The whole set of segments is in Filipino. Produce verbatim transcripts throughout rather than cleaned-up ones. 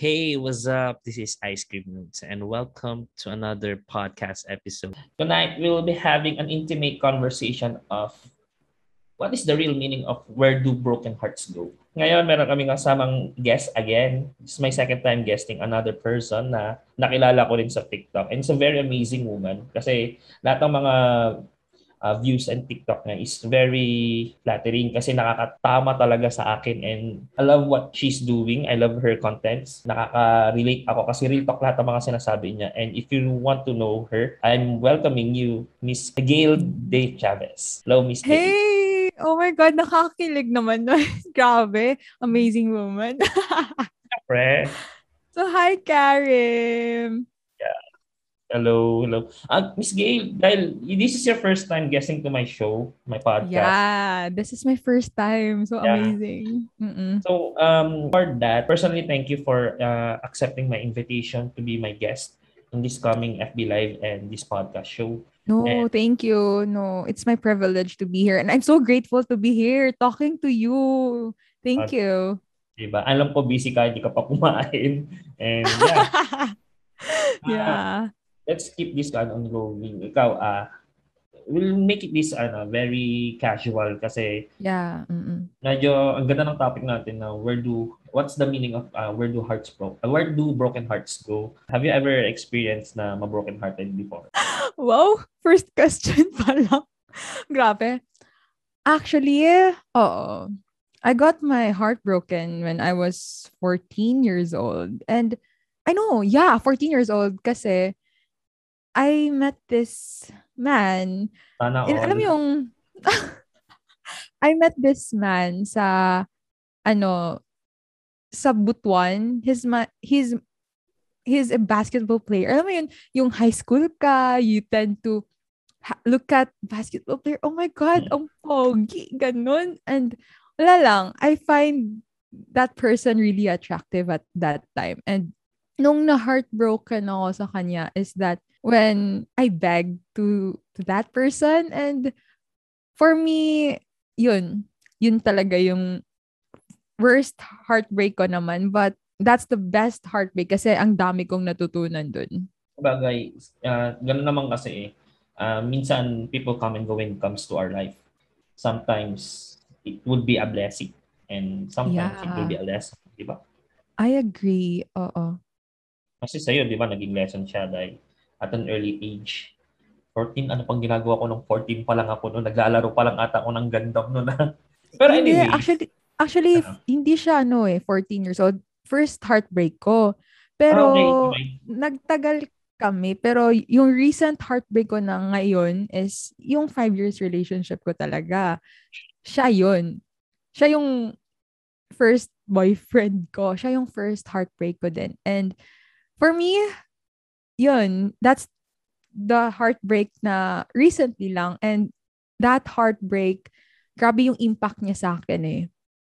Hey, what's up? This is Ice Cream Notes, and welcome to another podcast episode. Tonight, we will be having an intimate conversation of what is the real meaning of where do broken hearts go? Ngayon, meron kaming kasamang guest again. This is my second time guesting another person na nakilala ko rin sa TikTok. And it's a very amazing woman kasi lahat ng mga uh, views and TikTok niya is very flattering kasi nakakatama talaga sa akin and I love what she's doing. I love her contents. Nakaka-relate ako kasi real talk lahat ng mga sinasabi niya. And if you want to know her, I'm welcoming you, Miss Gail De Chavez. Hello, Miss Gail. Hey! Oh my God, nakakilig naman nun. Grabe. Amazing woman. Pre. So, hi, Karim. Yeah. Hello, hello. Uh, Miss Gail, dahil this is your first time guesting to my show, my podcast. Yeah, this is my first time. So Yeah. amazing. Mm-mm. So, um, for that, personally, thank you for uh, accepting my invitation to be my guest in this coming F B Live and this podcast show. And No, thank you. No, it's my privilege to be here. And I'm so grateful to be here talking to you. uh, Thank you. diba, alam ko busy ka, hindi ka pa kumain. And yeah, uh, Yeah. let's keep this on ongoing. Ikaw, uh, we'll make it this ano, very casual kasi Yeah. Mm-mm. medyo ang ganda ng topic natin na where do what's the meaning of uh, where do hearts broke uh, where do broken hearts go? Have you ever experienced na ma-broken hearted before? Wow, first question pa lang. Grabe. Actually, oo. I got my heart broken when I was fourteen years old. And I know, yeah, fourteen years old kasi I met this man. Sana And alam mo all. yung I met this man sa ano sa Butuan. His ma he's he's a basketball player. Alam mo yun, yung high school ka, you tend to ha- look at basketball player. Oh my God, ang pogi, ganun. And wala lang, I find that person really attractive at that time. And nung na-heartbroken ako sa kanya is that when I begged to, to that person. And for me, yun, yun talaga yung worst heartbreak ko naman. But that's the best heartbreak kasi ang dami kong natutunan dun. Bagay, uh, ganun naman kasi eh. Uh, minsan people come and go when it comes to our life. Sometimes it would be a blessing and sometimes it will be Yeah, a lesson, di ba? I agree. Oo. Kasi sa'yo, di ba, naging lesson siya dahil at an early age. fourteen, ano pang ginagawa ko nung fourteen pa lang ako noon? Naglalaro pa lang ata ako ng Gundam noon. Pero Hindi, anyway, actually, actually, uh, hindi siya ano eh, fourteen years old. First heartbreak ko. ah, okay, Pero, okay. nagtagal kami. Pero, yung recent heartbreak ko na ngayon is yung five years relationship ko talaga. Siya yun. Siya yung first boyfriend ko. Siya yung first heartbreak ko din. And, for me, yun, that's the heartbreak na recently lang. And, that heartbreak, grabe yung impact niya sa akin eh.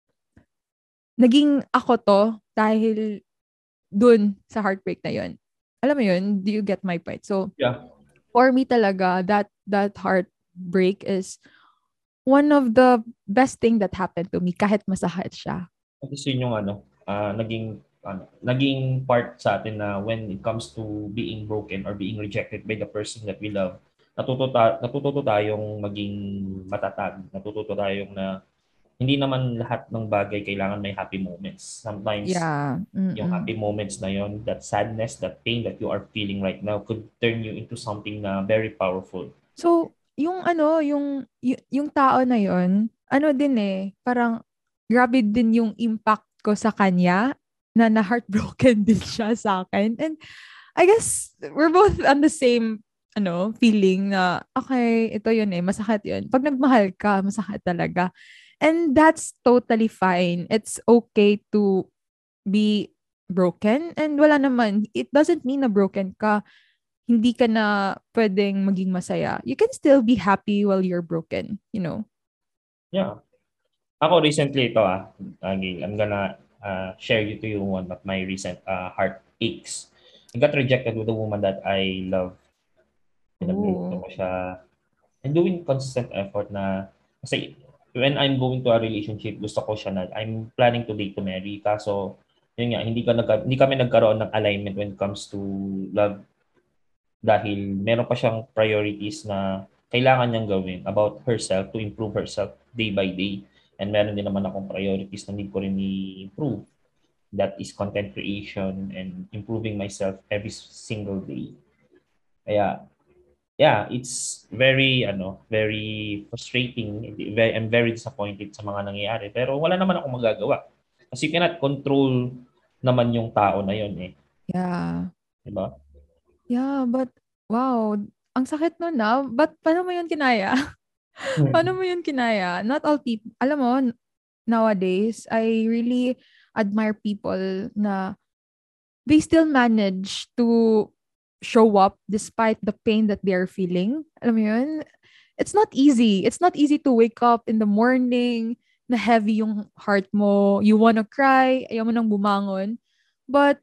Naging ako to dahil dun sa heartbreak na yun. Alam mo yun? Do you get my point? So, Yeah. for me talaga, that that heartbreak is one of the best thing that happened to me kahit masakit siya. Kasi yun yung ano, uh, naging ano, naging part sa atin na when it comes to being broken or being rejected by the person that we love, natututo, ta- natututo tayong maging matatag. Natututo tayong na hindi naman lahat ng bagay kailangan may happy moments. Sometimes, Yeah. yung Mm-mm. happy moments na yon, that sadness, that pain that you are feeling right now could turn you into something na very powerful. So, yung ano, yung, y- yung tao na yon, ano din eh, parang grabe din yung impact ko sa kanya na na-heartbroken din siya sa akin. And I guess we're both on the same ano, feeling na, okay, ito yun eh, masakit yun. Pag nagmahal ka, masakit talaga. And that's totally fine. It's okay to be broken. And wala naman, it doesn't mean na broken ka. Hindi ka na pwedeng maging masaya. You can still be happy while you're broken, you know? Yeah. Ako recently ito ah, Gil, I'm gonna uh, share you to you one of my recent uh, heartaches. I got rejected with a woman that I love. Pinagluluto Oh. ko siya. And doing consistent effort na, kasi when I'm going to a relationship, gusto ko siya na, I'm planning to date to marry. Kaso, yun nga, hindi, ka nagka, hindi kami nagkaroon ng alignment when it comes to love dahil meron pa siyang priorities na kailangan niyang gawin about herself to improve herself day by day. And meron din naman akong priorities na need ko rin i-improve. That is content creation and improving myself every single day. Kaya, yeah, it's very, ano, very frustrating. Very, I'm very disappointed sa mga nangyayari. Pero wala naman akong magagawa. Kasi you cannot control naman yung tao na yun eh. Yeah. Diba? Yeah, but wow, ang sakit nun na. But paano mo yun kinaya? Paano mo yun kinaya? Not all people, alam mo, nowadays, I really admire people na they still manage to show up despite the pain that they are feeling. Alam mo yun? It's not easy. It's not easy to wake up in the morning na heavy yung heart mo. You wanna cry. Ayaw mo nang bumangon. But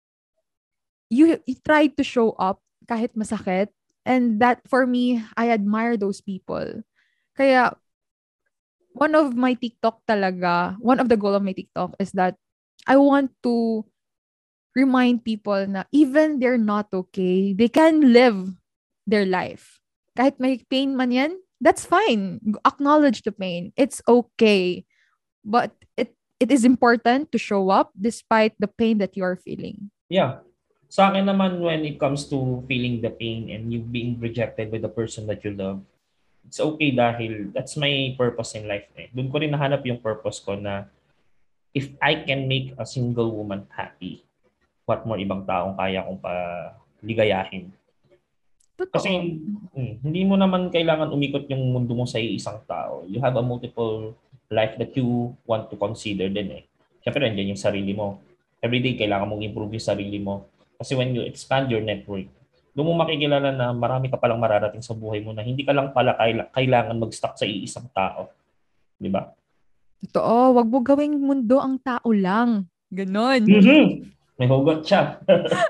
you, you try to show up kahit masakit. And that, for me, I admire those people. Kaya, one of my TikTok talaga, one of the goal of my TikTok is that I want to remind people na even they're not okay, they can live their life. Kahit may pain man yan, that's fine. Acknowledge the pain. It's okay. But it it is important to show up despite the pain that you are feeling. Yeah. Sa akin naman, when it comes to feeling the pain and you being rejected by the person that you love, it's okay dahil that's my purpose in life. Eh. Doon ko rin nahanap yung purpose ko na if I can make a single woman happy, what more ibang taong kaya kong paligayahin. Totoo. Kasi hmm, hindi mo naman kailangan umikot yung mundo mo sa isang tao. You have a multiple life that you want to consider din eh. Siyempre, nandiyan yung sarili mo. Everyday, kailangan mong improve yung sarili mo. Kasi when you expand your network, doon mo makikilala na marami ka palang mararating sa buhay mo na hindi ka lang pala kailangan mag-stuck sa iisang tao. Di ba? Totoo. Wag mo gawing mundo ang tao lang. Ganon. Mm-hmm. May hugot siya.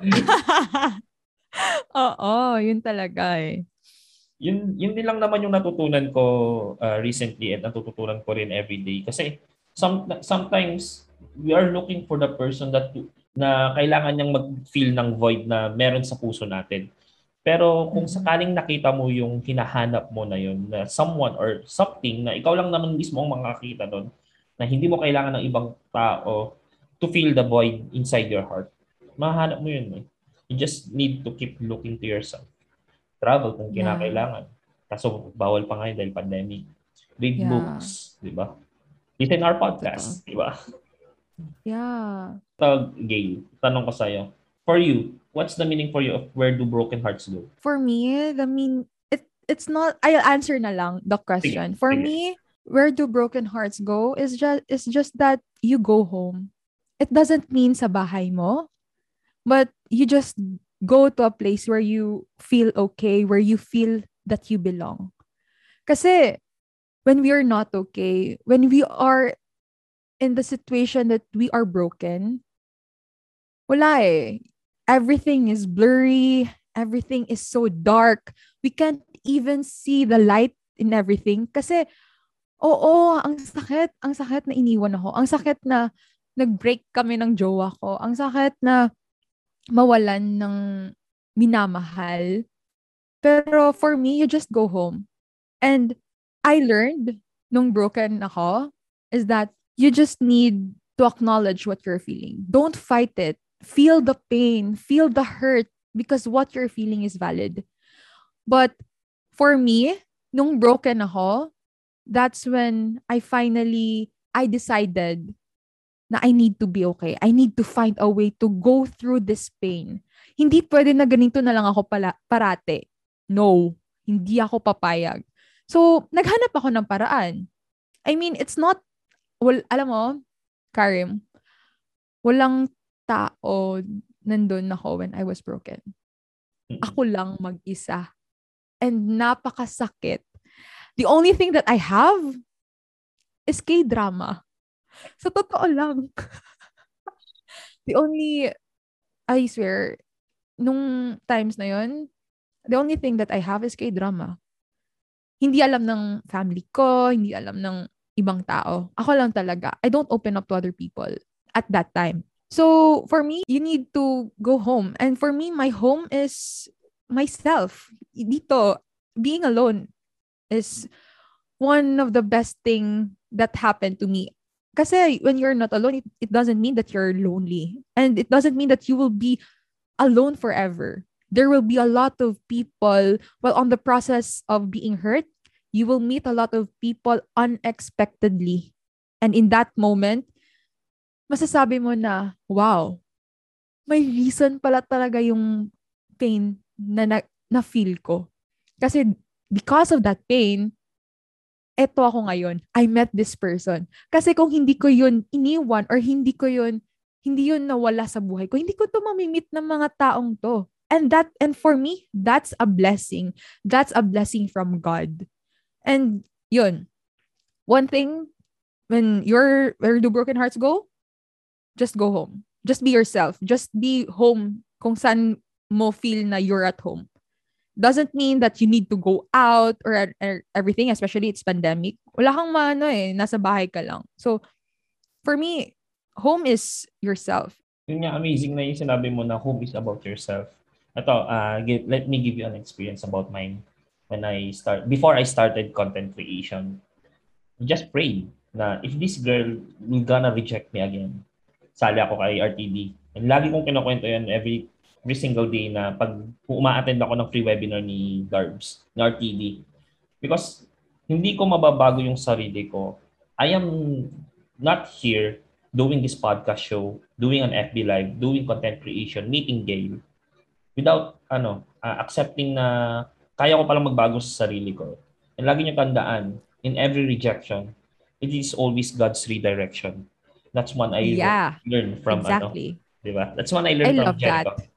Oo, yun talaga eh. Yun, yun din lang naman yung natutunan ko uh, recently at natututunan ko rin everyday. Kasi some, sometimes we are looking for the person that na kailangan niyang mag-feel ng void na meron sa puso natin. Pero kung sakaling nakita mo yung hinahanap mo na yun, na someone or something na ikaw lang naman mismo ang makakita doon, na hindi mo kailangan ng ibang tao to fill the void inside your heart, mahanap mo yun eh. You just need to keep looking to yourself. Travel kung kinakailangan. Kaso bawal pa ngayon dahil pandemic. Read Yeah. books, di ba? Listen our podcast, di ba? Yeah. Tag, Gail, tanong ko sa'yo. For you, what's the meaning for you of where do broken hearts go? For me, the mean it it's not. I'll answer na lang the question. Sige, For sige. me, where do broken hearts go is just is just that you go home. It doesn't mean sa bahay mo, but you just go to a place where you feel okay, where you feel that you belong. Kasi when we are not okay, when we are in the situation that we are broken, wala eh. Everything is blurry. Everything is so dark. We can't even see the light in everything. Kasi, oo, ang sakit. Ang sakit na iniwan ako. Ang sakit na nag-break kami ng jowa ko. Ang sakit na mawalan ng minamahal. Pero for me, you just go home. And I learned nung broken ako is that you just need to acknowledge what you're feeling. Don't fight it. Feel the pain. Feel the hurt because what you're feeling is valid. But for me, nung broken ako, that's when I finally, I decided na I need to be okay. I need to find a way to go through this pain. Hindi pwede na ganito na lang ako pala, parate. No, hindi ako papayag. So, naghanap ako ng paraan. I mean, it's not, well, alam mo, Karim, walang tao nandun ako when I was broken. Ako lang mag-isa. And napakasakit. The only thing that I have is K-drama. Sa totoo lang. The only, I swear, nung times na yun, the only thing that I have is K-drama. Hindi alam ng family ko, hindi alam ng ibang tao. Ako lang talaga. I don't open up to other people at that time. So for me, you need to go home. And for me, my home is myself. Dito, being alone is one of the best thing that happened to me. Kasi when you're not alone, it, it doesn't mean that you're lonely. And it doesn't mean that you will be alone forever. There will be a lot of people, well, on the process of being hurt, you will meet a lot of people unexpectedly. And in that moment, masasabi mo na, wow, may reason pala talaga yung pain na, na, na feel ko. Kasi because of that pain, eto ako ngayon. I met this person. Kasi kung hindi ko yun iniwan or hindi ko yun, hindi yun nawala sa buhay ko, hindi ko to mamimit ng mga taong to. And that, and for me, that's a blessing. That's a blessing from God. And yun, one thing, when you're, where do broken hearts go? Just go home. Just be yourself. Just be home kung saan mo feel na you're at home. Doesn't mean that you need to go out or, or everything, especially it's pandemic. Wala kang maano eh, nasa bahay ka lang. So, for me, home is yourself. Yun nga, amazing na yung sinabi mo na home is about yourself. Ito, uh, give, let me give you an experience about mine. When I start, before I started content creation, I just prayed na if this girl will gonna reject me again, sali ako kay R T D. And lagi kong kinukwento yan every every single day na pag uma-attend ako ng free webinar ni Garbs, ni R T D. Because hindi ko mababago yung sarili ko. I am not here doing this podcast show, doing an F B Live, doing content creation, meeting Gail, without ano uh, accepting na kaya ko palang magbago sa sarili ko. And lagi niyo tandaan, in every rejection, it is always God's redirection. That's one I yeah, learned from exactly. ano, diba? That's one I learned I from love Jericho. that.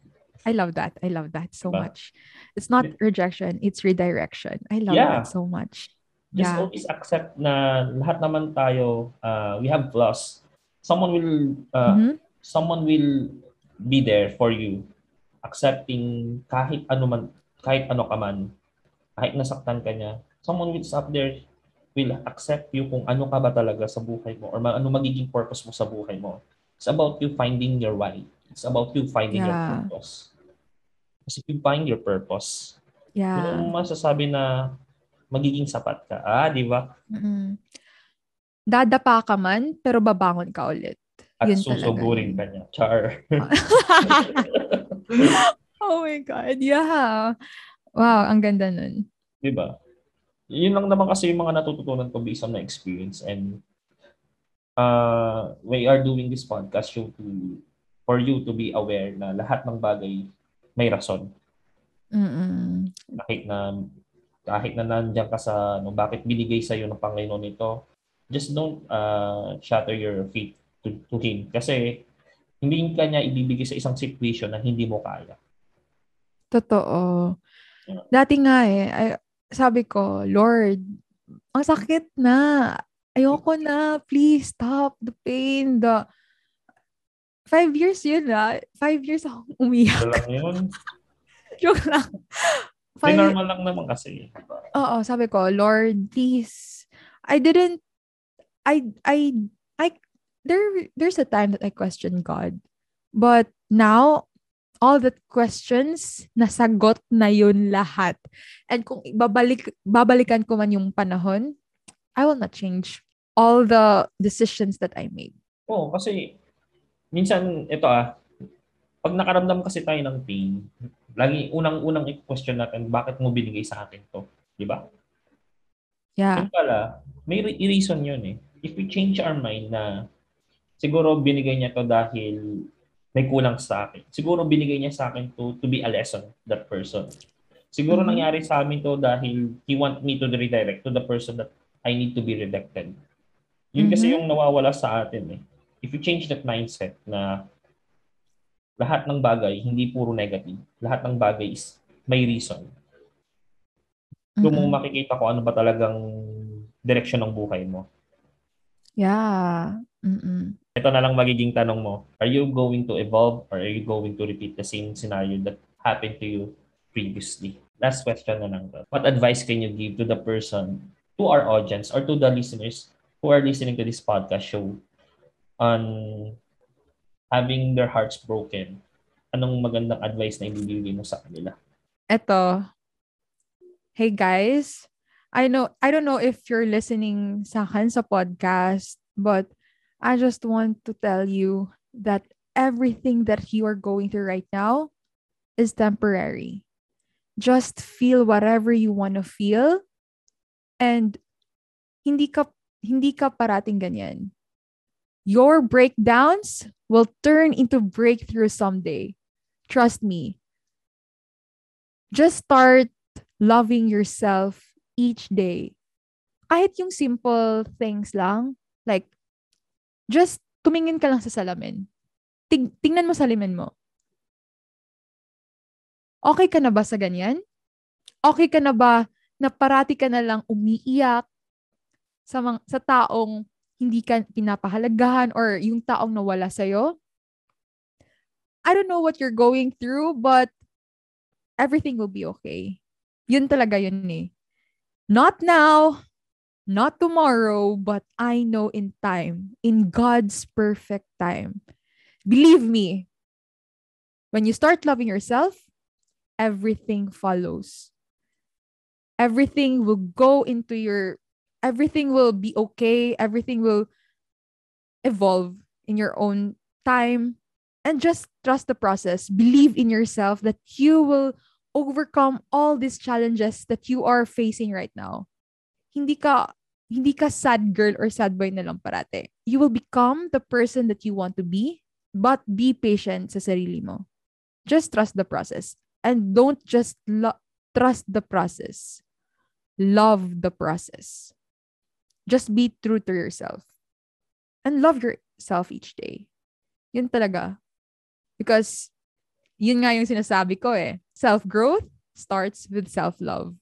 I love that. I love that so Diba? much. It's not rejection, it's redirection. I love Yeah. that so much. Just Yeah. always accept na lahat naman tayo, uh, we have flaws. Someone will uh, Mhm. someone will be there for you, accepting kahit ano man, kahit ano ka man, kahit nasaktan ka niya. Someone will stop there, will accept you kung ano ka ba talaga sa buhay mo or ma- ano magiging purpose mo sa buhay mo. It's about you finding your why. It's about you finding your Yeah. purpose. Kasi if you find your purpose, yun Yeah. ang masasabi na magiging sapat ka. Ah, di ba? Mm. Dadapa ka man, pero babangon ka ulit. At Yun talaga susugurin yun. ka niya. Char. Oh my God. Yeah. Wow, ang ganda nun. Di ba? Yun lang naman kasi yung mga natututunan ko based on my experience, and uh, we are doing this podcast show to for you to be aware na lahat ng bagay may rason. Mm-mm. Kahit na kahit na nandiyan ka sa no, bakit binigay sa iyo ng Panginoon ito, just don't uh, shatter your faith to, to Him. Kasi hindi ka niya ibibigay sa isang situation na hindi mo kaya. Totoo. Yeah. Dati nga eh, ay, sabi ko, Lord, ang sakit na. Ayoko na. Please stop the pain. The Five years yun na. Five years akong umiyak. Ito lang yun. Joke lang. May Five, normal lang naman kasi. oo, sabi ko, Lord, please. I didn't, I, I, I, there, there's a time that I questioned God. But now, all the questions, nasagot na yun lahat. And kung babalik, babalikan ko man yung panahon, I will not change all the decisions that I made. Oo, kasi minsan, ito ah, pag nakaramdam kasi tayo ng pain, lagi unang-unang i-question natin, bakit mo binigay sa akin to? Di ba? Yeah. Yun pala, may re- reason yun eh. If we change our mind na siguro binigay niya to dahil may kulang sa akin. Siguro binigay niya sa akin to to be a lesson, that person. Siguro Mhm. nangyari sa amin to dahil he want me to redirect to the person that I need to be redirected. Yun kasi Mhm. yung nawawala sa atin eh. If you change that mindset na lahat ng bagay, hindi puro negative. Lahat ng bagay is may reason. Doon mo Mm-mm. makikita ko ano ba talagang direksyon ng buhay mo. Yeah. Mm-mm. Ito na lang magiging tanong mo. Are you going to evolve or are you going to repeat the same scenario that happened to you previously? Last question na lang. What advice can you give to the person, to our audience, or to the listeners who are listening to this podcast show on having their hearts broken, anong magandang advice na ibibigay mo sa kanila? Eto, hey guys, I know I don't know if you're listening sa akin sa podcast, but I just want to tell you that everything that you are going through right now is temporary. Just feel whatever you want to feel, and hindi ka hindi ka parating ganyan. Your breakdowns will turn into breakthrough someday. Trust me. Just start loving yourself each day. Kahit yung simple things lang, like, just tumingin ka lang sa salamin. Ting- tingnan mo sa salamin mo. Okay ka na ba sa ganyan? Okay ka na ba na parati ka na lang umiiyak sa, mga, sa taong hindi ka pinapahalagahan or yung taong nawala sa'yo? I don't know what you're going through, but everything will be okay. Yun talaga yun eh. Not now, not tomorrow, but I know in time, in God's perfect time. Believe me, when you start loving yourself, everything follows. Everything will go into your, everything will be okay. Everything will evolve in your own time. And just trust the process. Believe in yourself that you will overcome all these challenges that you are facing right now. Hindi ka hindi ka sad girl or sad boy na lang parate. You will become the person that you want to be, but be patient sa sarili mo. Just trust the process. And don't just lo- trust the process. Love the process. Just be true to yourself. And love yourself each day. Yun talaga. Because yun nga yung sinasabi ko eh. Self-growth starts with self-love.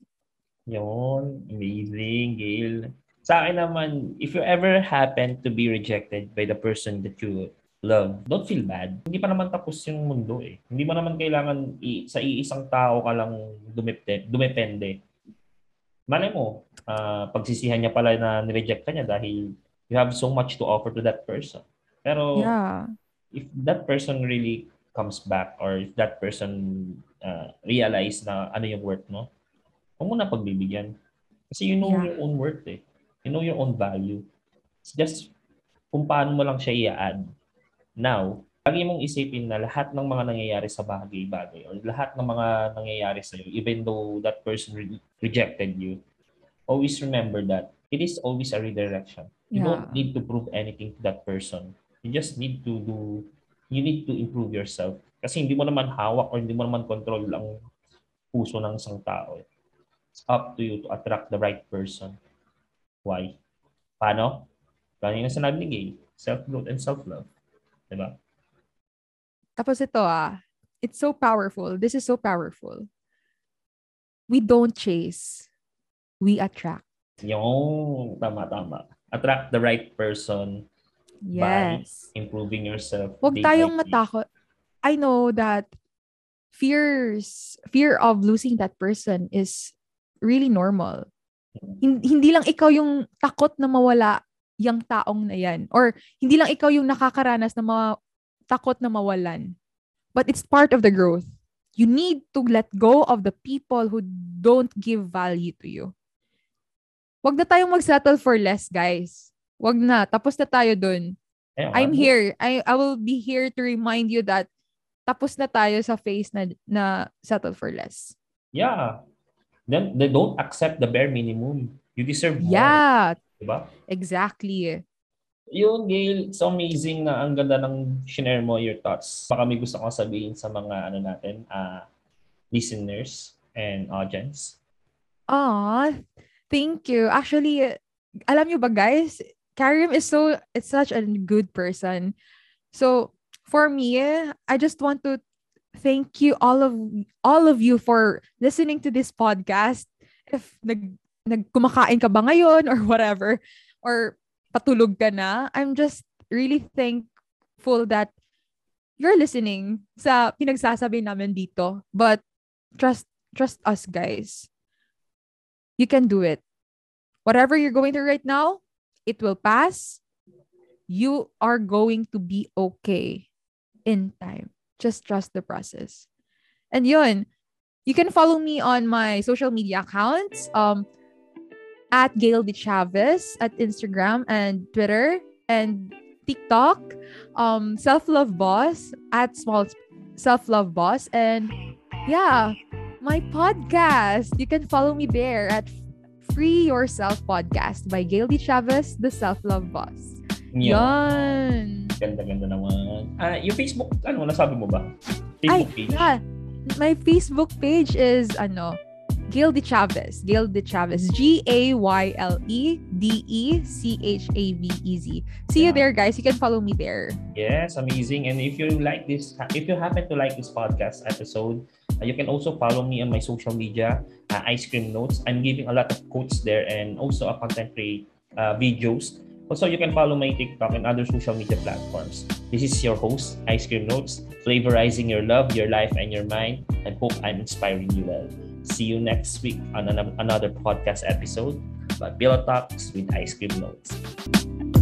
Yun, amazing, Gail. Sa akin naman, if you ever happen to be rejected by the person that you love, don't feel bad. Hindi pa naman tapos yung mundo eh. Hindi mo naman kailangan i- sa iisang tao ka lang dumepende. dumepende. Malay mo, uh, pagsisihan niya pala na nireject ka niya dahil you have so much to offer to that person. Pero Yeah. if that person really comes back or if that person uh, realize na ano yung worth mo, huwag mo na pagbibigyan. Kasi you know Yeah. your own worth eh. You know your own value. It's just kung paano mo lang siya i-add. Now, lagi mong isipin na lahat ng mga nangyayari sa bagay-bagay or lahat ng mga nangyayari sa'yo, even though that person re- rejected you, always remember that it is always a redirection. You Yeah. don't need to prove anything to that person. You just need to do, you need to improve yourself. Kasi hindi mo naman hawak or hindi mo naman control ang puso ng isang tao. It's up to you to attract the right person. Why? Paano? Paano yung sinabi ni Gay? Self-growth and self-love. Diba? Tapos ito ah, it's so powerful. This is so powerful. We don't chase. We attract. Yung tama-tama. Attract the right person by Yes. improving yourself Huwag day tayong by day. matakot. I know that fears, fear of losing that person is really normal. Hin- Hindi lang ikaw yung takot na mawala yung taong na yan. Or hindi lang ikaw yung nakakaranas na ma- takot na mawalan. But it's part of the growth. You need to let go of the people who don't give value to you. Wag na tayong mag-settle for less, guys. Wag na. Tapos na tayo dun. Eh, I'm ano? here. I, I will be here to remind you that tapos na tayo sa phase na, na settle for less. Yeah. Then they don't accept the bare minimum. You deserve more. Yeah. Diba? Exactly. Yun, Gail, it's amazing na ang ganda ng share mo your thoughts. Baka may gusto kong sabihin sa mga ano natin, uh, listeners and audience. Aw, thank you. Actually, alam nyo ba guys, Karim is so, it's such a good person. So, for me, I just want to thank you all of all of you for listening to this podcast. If nag nagkumakain ka ba ngayon or whatever, or patulog ka na, I'm just really thankful that you're listening sa pinagsasabi namin dito. But trust trust us, guys. You can do it. Whatever you're going through right now, it will pass. You are going to be okay. in time. Just trust the process. And yun, you can follow me on my social media accounts. Um, at Gail De Chavez at Instagram and Twitter and TikTok. Um, Self Love Boss at Small Self Love Boss. And yeah, my podcast. You can follow me there at Free Yourself Podcast by Gail De Chavez, the Self Love Boss. Yan. Ganda-ganda naman. Ah, yung Facebook, ano, nasabi mo ba? Facebook Ay, page? Yeah. My Facebook page is, ano, Gail De Chavez. Gail De Chavez. G A Y L E D E C H A V E Z. See yeah. you there, guys. You can follow me there. Yes, amazing. And if you like this, if you happen to like this podcast episode, uh, you can also follow me on my social media, uh, Ice Cream Notes. I'm giving a lot of quotes there and also a content create uh, videos. Also, you can follow my TikTok and other social media platforms. This is your host, Ice Cream Notes, flavorizing your love, your life, and your mind. I hope I'm inspiring you well. See you next week on another podcast episode. But Pillow Talks with Ice Cream Notes.